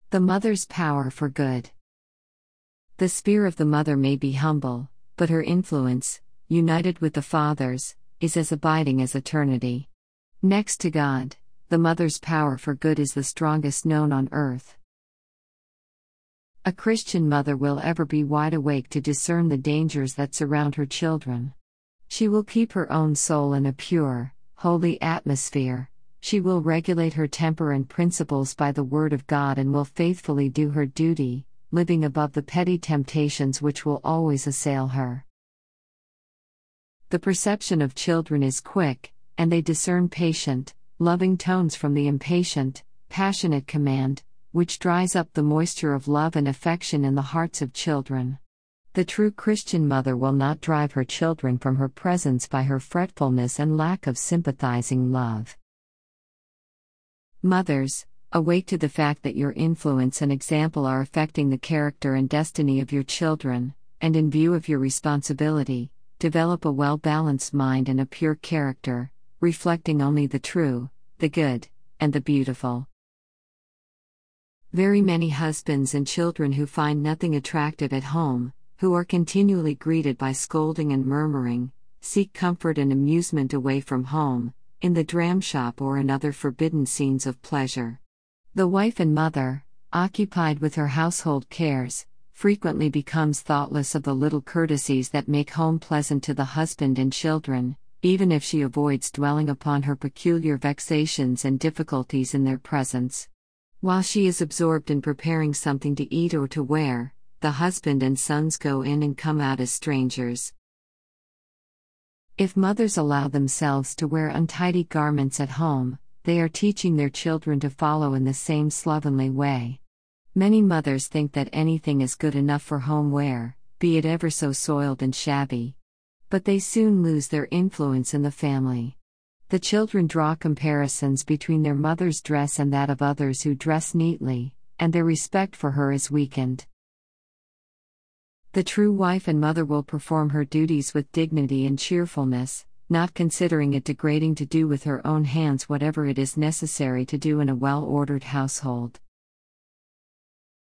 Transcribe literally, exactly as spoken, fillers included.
The mother's power for good. The sphere of the mother may be humble, but her influence, united with the Father's, is as abiding as eternity. Next to God, the mother's power for good is the strongest known on earth. A Christian mother will ever be wide awake to discern the dangers that surround her children. She will keep her own soul in a pure, holy atmosphere. She will regulate her temper and principles by the Word of God and will faithfully do her duty, living above the petty temptations which will always assail her. The perception of children is quick, and they discern patient, loving tones from the impatient, passionate command, which dries up the moisture of love and affection in the hearts of children. The true Christian mother will not drive her children from her presence by her fretfulness and lack of sympathizing love. Mothers, awake to the fact that your influence and example are affecting the character and destiny of your children, and in view of your responsibility, develop a well-balanced mind and a pure character, reflecting only the true, the good, and the beautiful. Very many husbands and children who find nothing attractive at home, who are continually greeted by scolding and murmuring, seek comfort and amusement away from home, in the dram shop or in other forbidden scenes of pleasure. The wife and mother, occupied with her household cares, frequently becomes thoughtless of the little courtesies that make home pleasant to the husband and children, even if she avoids dwelling upon her peculiar vexations and difficulties in their presence. While she is absorbed in preparing something to eat or to wear, the husband and sons go in and come out as strangers. If mothers allow themselves to wear untidy garments at home, they are teaching their children to follow in the same slovenly way. Many mothers think that anything is good enough for home wear, be it ever so soiled and shabby. But they soon lose their influence in the family. The children draw comparisons between their mother's dress and that of others who dress neatly, and their respect for her is weakened. The true wife and mother will perform her duties with dignity and cheerfulness, not considering it degrading to do with her own hands whatever it is necessary to do in a well-ordered household.